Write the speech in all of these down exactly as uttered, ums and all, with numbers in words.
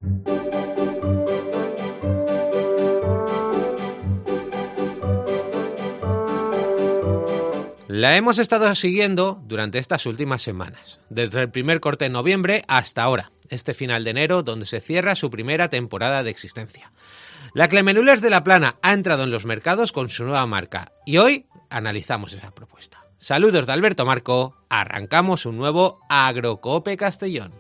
La hemos estado siguiendo durante estas últimas semanas, desde el primer corte en noviembre hasta ahora, este final de enero, donde se cierra su primera temporada de existencia. La Clemenules de la Plana ha entrado en los mercados con su nueva marca y hoy analizamos esa propuesta. Saludos de Alberto Marco, arrancamos un nuevo Agrocope Castellón.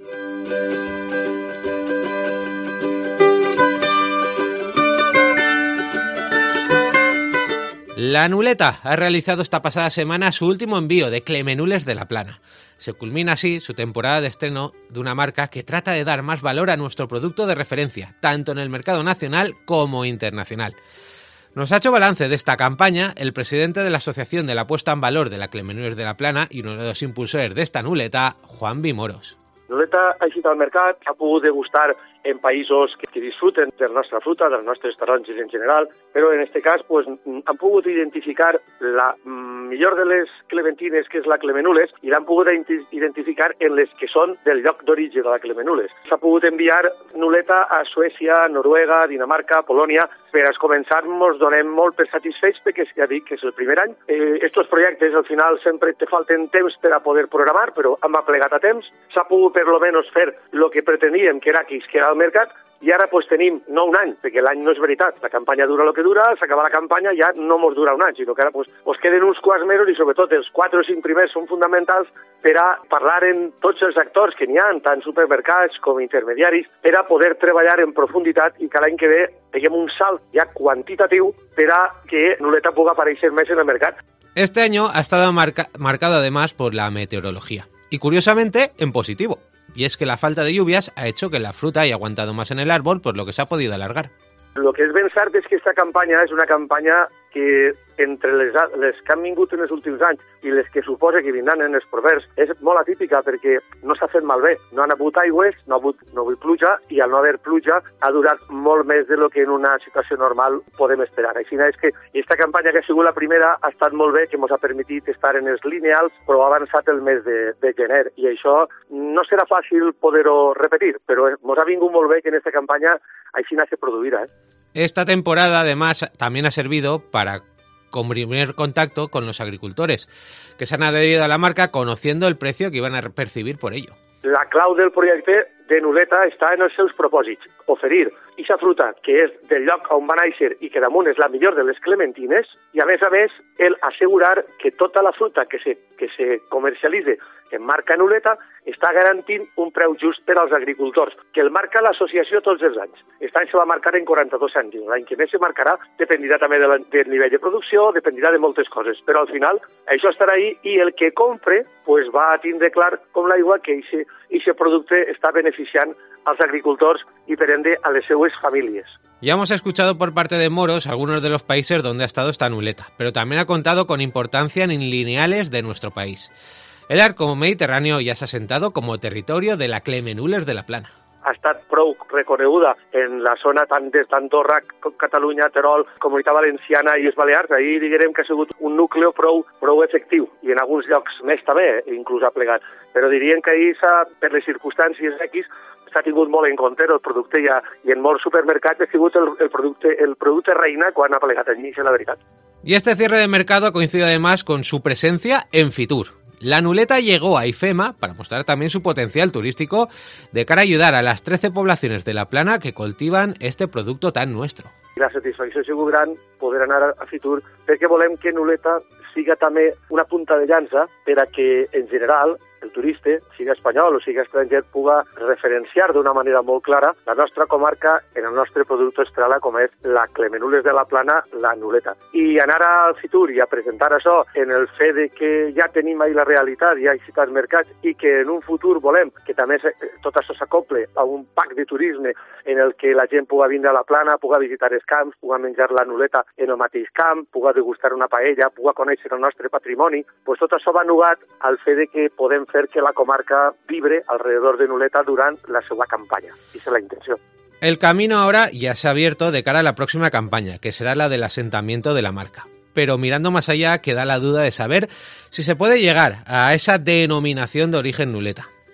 La Nuleta ha realizado esta pasada semana su último envío de Clemenules de la Plana. Se culmina así su temporada de estreno de una marca que trata de dar más valor a nuestro producto de referencia, tanto en el mercado nacional como internacional. Nos ha hecho balance de esta campaña el presidente de la Asociación de la Puesta en Valor de la Clemenules de la Plana i uno de los impulsores de esta Nuleta, Juan Moros. Nuleta ha eixit al mercat, ha pogut degustar en països que, que disfruten de la nostra fruta, dels nostres taronges en general, però en aquest cas pues, han pogut identificar la millor de les clementines, que és la Clemenules, i l'han pogut identificar en les que són del lloc d'origen de la Clemenules. S'ha pogut enviar Nuleta a Suècia, Noruega, Dinamarca, Polònia. Per a començar, ens donem molt per satisfets perquè ja dic que és el primer any. Eh, estos projectes al final sempre te falten temps per a poder programar, però hem aplegat a temps. S'ha pogut per lo menos fer el que preteníem, que era que isquera al mercat, i ara pues, tenim no un any, perquè l'any no és veritat, la campanya dura el que dura, s'acaba la campanya, ja no ens dura un any, sinó que ara pues, pues queden uns quants mesos i sobretot els quatre o cinc primers són fonamentals per a parlar en tots els actors que n'hi ha, tant supermercats com intermediaris, per a poder treballar en profunditat i que l'any que ve peguem un salt ja quantitatiu per a que Nuleta pugui aparèixer més en el mercat. Este año ha estado marca- marcado además por la meteorología, y curiosamente en positivo. Y es que la falta de lluvias ha hecho que la fruta haya aguantado más en el árbol, por lo que se ha podido alargar. Lo que és ben cert és que aquesta campanya és una campanya que entre les, les que han vingut en els últims anys i les que suposa que vindran en els propers és molt atípica perquè no s'ha fet malbé. No han hagut aigües, no ha hagut, no ha hagut pluja i al no haver pluja ha durat molt més de lo que en una situació normal podem esperar. Així és que aquesta campanya que ha sigut la primera ha estat molt bé, que ens ha permitit estar en els lineals, però ha avançat el mes de, de gener i això no serà fàcil poder-ho repetir, però ens ha vingut molt bé que en aquesta campanya així se produirà. ¿eh? Esta temporada, además, también ha servido para comprimir contacto con los agricultores, que se han adherido a la marca conociendo el precio que iban a percibir por ello. La clau del projecte de Nuleta està en els seus propòsits. Oferir aquesta fruta que és del lloc on va néixer i que damunt és la millor de les clementines i, a més a més, el assegurar que tota la fruta que se, que se comercialitza en marca Nuleta està garantint un preu just per als agricultors, que el marca l'associació tots els anys. Aquest any se va marcar en quaranta-dos cèntims. L'any que més se marcarà dependirà també de la, del nivell de producció, dependirà de moltes coses, però al final això estarà ahí i el que compre pues, va a tindre clar com l'aigua que aquest producte està beneficiant als agricultors y por ende a las seues familias. Ya hemos escuchado por parte de Moros algunos de los países donde ha estado esta Nuleta, pero también ha contado con importancia en lineales de nuestro país. El arco mediterráneo ya se ha asentado como territorio de la Clemenules de la Plana. Ha estat prou reconeguda en la zona tant des d'Andorra, Catalunya, Terol, Comunitat Valenciana i els Balears. Ahir diguem que ha sigut un núcleo prou, prou efectiu i en alguns llocs més també, inclús ha plegat. Però diríem que ahir, per les circumstàncies X, s'ha tingut molt en compte el producte ja, i en molts supermercats ha sigut el, el, producte, el producte reina quan ha plegat allí, és la veritat. Y este cierre de mercado coincide además con su presencia en Fitur. La Nuleta llegó a IFEMA para mostrar también su potencial turístico de cara a ayudar a las trece poblaciones de la Plana que cultivan este producto tan nuestro. La satisfacció ha sigut gran poder anar a Fitur perquè volem que Nuleta siga també una punta de llança per a que, en general, el turista, sigui espanyol o sigui estranger, puga referenciar d'una manera molt clara la nostra comarca en el nostre producte estrella, com és la Clemenules de la Plana, la Nuleta. I anar al Fitur i a presentar això en el fet de que ja tenim ahí la realitat, ja existeix als mercats i que en un futur volem que també tot això s'acople a un pack de turisme en el que la gent puga vindre a la Plana, puga visitar els camps, puga menjar la Nuleta en el mateix camp, puga degustar una paella, puga conèixer el nostre patrimoni, pues tot això va nugat al fet de que podem fer que la comarca vibre alrededor de Nuleta durant la seva campanya. Esa es la intención. El camino ahora ya se ha abierto de cara a la próxima campaña, que será la del asentamiento de la marca. Pero mirando más allá queda la duda de saber si se puede llegar a esa denominación de origen Nuleta.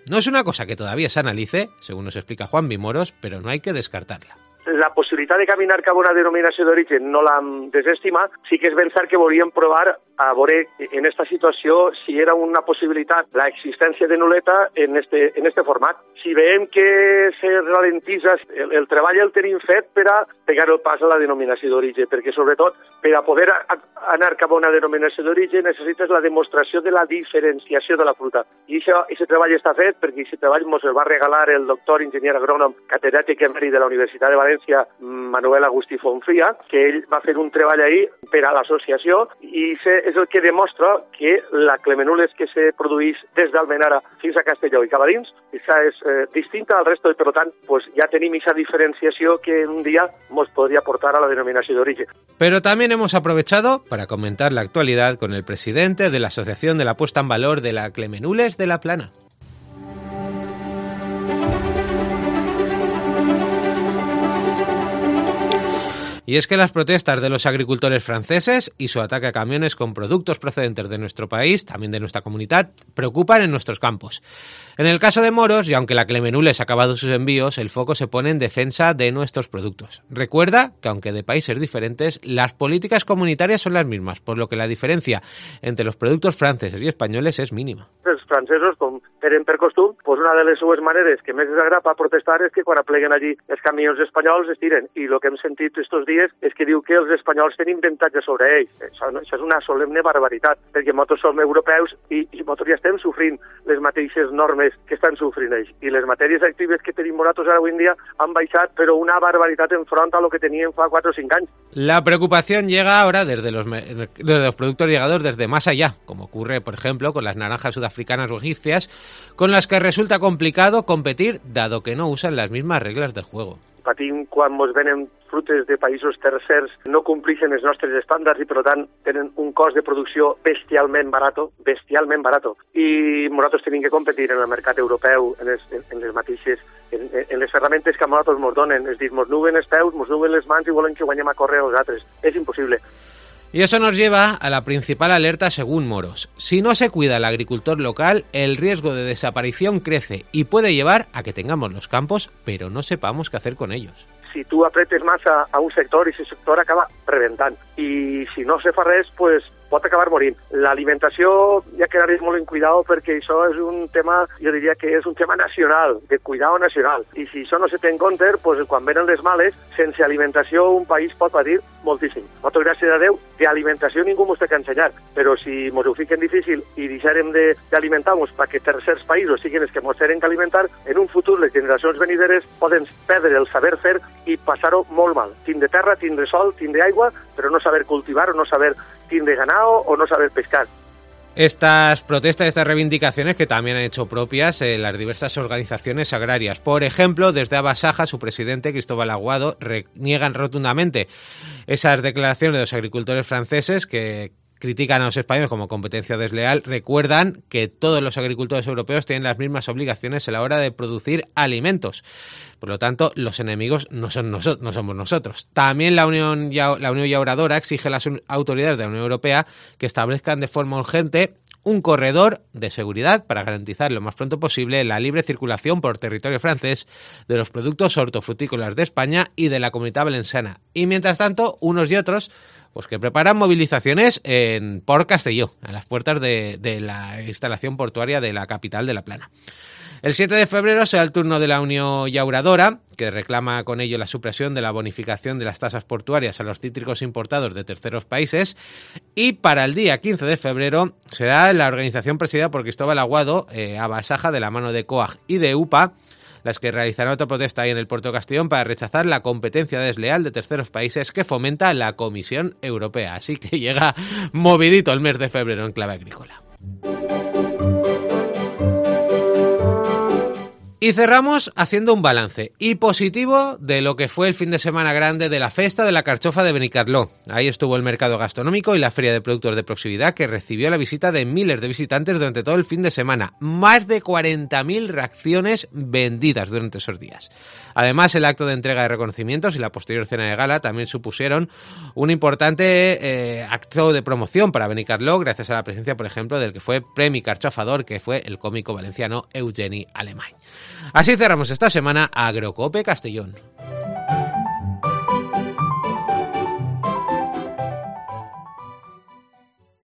No es una cosa que todavía se analice, según nos explica Juan Moros, pero no hay que descartarla. La possibilitat de caminar cap a una denominació d'origen no l'hem desestimat, sí que és ben cert que volíem provar a veure en esta situació si era una possibilitat l'existència de nuleta en este, en este format. Si veiem que se ralentisa, el, el treball el tenim fet per a pegar el pas a la denominació d'origen, perquè sobretot per a poder a, a anar cap a una denominació d'origen necessites la demostració de la diferenciació de la fruta. I aquest treball està fet perquè aquest treball ens el va regalar el doctor enginyer agrònom catedràtic emèrit de la Universitat de València, Manuel Agustí Fonfria, que ell va fer un treball ahí per a l'associació i és el que demostra que la Clemenules que se produeix des d'Almenara fins a Castelló i cap a dins, esa és eh, distinta al resto i per tant pues, ja tenim esa diferenciació que un dia nos podria portar a la denominació d'origen. Pero también hemos aprovechado para comentar la actualidad con el presidente de la Asociación de la Puesta en Valor de la Clemenules de la Plana. Y es que las protestas de los agricultores franceses y su ataque a camiones con productos procedentes de nuestro país, también de nuestra comunidad, preocupan en nuestros campos. En el caso de Moros, y aunque la Clemenules ha acabado sus envíos, el foco se pone en defensa de nuestros productos. Recuerda que aunque de países diferentes, las políticas comunitarias son las mismas, por lo que la diferencia entre los productos franceses y españoles es mínima. Els francesos, com tenen per costum, pues una de les seues maneres que més desagrada protestar és que quan apleguen allí els camions espanyols es tiren. I el que hem sentit estos dies és que diu que els espanyols tenen avantatge sobre ells. Això, això és una solemne barbaritat, perquè nosaltres som europeus i, i nosaltres ja estem sofrint les mateixes normes que estan sofrint ells. I les matèries actives que tenim nosaltres ara avui en dia han baixat, però una barbaritat enfront a lo que teníem fa quatre o cinc anys. La preocupación llega ahora desde los, desde los productos llegados desde más allá, como ocurre, por ejemplo, con las naranjas sudafricanas o egipcias, con las que resulta complicado competir, dado que no usan las mismas reglas del juego. Patim quan ens venen frutes de països tercers, no compleixen els nostres estàndards i, per tant, tenen un cost de producció bestialment barato, bestialment barato. I nosaltres tenim que competir en el mercat europeu en les, en, en les mateixes, en, en les ferramentes que a nosaltres ens donen. És dir, ens nuguen els peus, ens nuguen les mans i volen que guanyem a córrer els altres. És impossible. Y eso nos lleva a la principal alerta según Moros. Si no se cuida al agricultor local, el riesgo de desaparición crece y puede llevar a que tengamos los campos, pero no sepamos qué hacer con ellos. Si tu apretes massa a un sector, i aquest sector acaba rebentant. I si no se fa res, pues, pot acabar morint. L'alimentació ja quedaré molt en cuidado perquè això és un tema, jo diria que és un tema nacional, de cuidado nacional. I si això no se té en compte, pues, quan venen les males, sense alimentació un país pot patir moltíssim. Nosaltres, gràcies a Déu, d'alimentació ningú mos té que ensenyar, però si mos ho fiquen difícil i deixarem d'alimentar-nos perquè tercers països siguin els que mos tenen que alimentar, en un futur les generacions venideres poden perdre el saber fer i passar-ho molt mal. Tindre terra, tindre sol, tindre aigua, però no saber cultivar o no saber tindre ganado o no saber pescar. Estas protestas, estas reivindicaciones que también han hecho propias eh, las diversas organizaciones agrarias. Por ejemplo, desde Abasaja, su presidente, Cristóbal Aguado, niegan rotundamente esas declaraciones de los agricultores franceses que critican a los españoles como competencia desleal. Recuerdan que todos los agricultores europeos tienen las mismas obligaciones a la hora de producir alimentos. Por lo tanto, los enemigos no, son noso- no somos nosotros. También la Unión, la Unión Llauradora exige a las autoridades de la Unión Europea que establezcan de forma urgente un corredor de seguridad para garantizar lo más pronto posible la libre circulación por territorio francés de los productos hortofrutícolas de España y de la Comunidad Valenciana. Y mientras tanto, unos y otros pues que preparan movilizaciones en Port Castelló, a las puertas de, de la instalación portuaria de la capital de La Plana. El siete de febrero será el turno de la Unión Llauradora, que reclama con ello la supresión de la bonificación de las tasas portuarias a los cítricos importados de terceros países. Y para el día quince de febrero será la organización presidida por Cristóbal Aguado, eh, Abasaja, de la mano de COAG y de U P A, las que realizarán otra protesta ahí en el Puerto de Castellón para rechazar la competencia desleal de terceros países que fomenta la Comisión Europea. Así que llega movidito el mes de febrero en clave agrícola. Y cerramos haciendo un balance y positivo de lo que fue el fin de semana grande de la Festa de la Carchofa de Benicarló. Ahí estuvo el mercado gastronómico y la feria de productos de proximidad, que recibió la visita de miles de visitantes durante todo el fin de semana. Más de cuarenta mil raciones vendidas durante esos días. Además, el acto de entrega de reconocimientos y la posterior cena de gala también supusieron un importante eh, acto de promoción para Benicarló, gracias a la presencia, por ejemplo, del que fue Premi Carxofador, que fue el cómico valenciano Eugeni Alemany. Así cerramos esta semana Agrocope Castellón.